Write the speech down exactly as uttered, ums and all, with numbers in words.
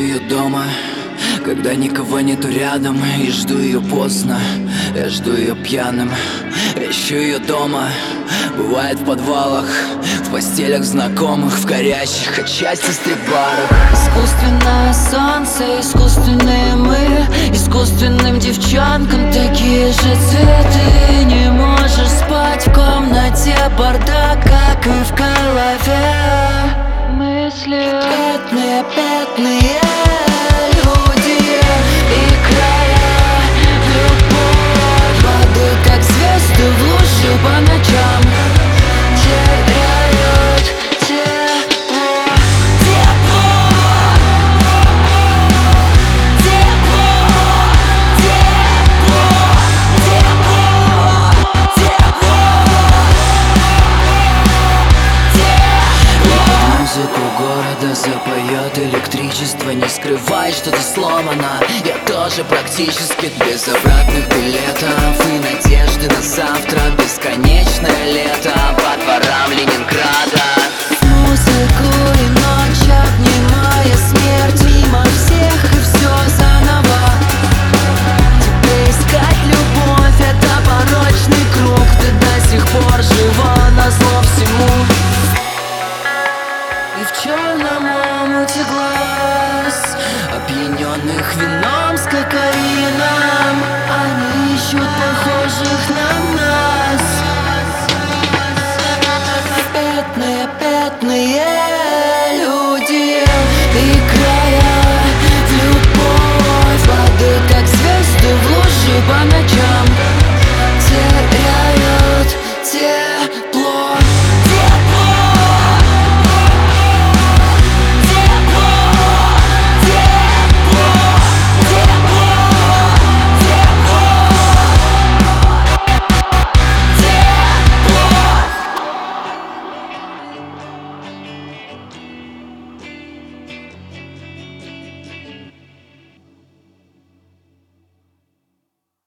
ее дома, когда никого нету рядом. И жду ее поздно, я жду ее пьяным. Ищу ее дома, бывает в подвалах, в постелях знакомых, в горящих от счастья стрип-барах. Искусственное солнце, искусственные мы, искусственным девчонкам такие же цветы. Не можешь спать в комнате бардак, как и в голове. Мысли бедные, бедные люди и края. Любовь воды, как звезды в луже по ночам теряют тепло. Тепло, тепло, тепло, тепло, тепло. Музыку города запоет электричество. Не скрывай, что ты сломана. Я тоже практически без обратных билетов и надежды на завтра. Бесконечное лето по дворам Ленинграда. Музыку и ночь, обнимая смерть мимо всех, и все заново. Тебе искать любовь — это порочный круг. Ты до сих пор жива назло всему. И в черном омуте глаз, Опьяненных вином вином с кокаином, они ищут похожих на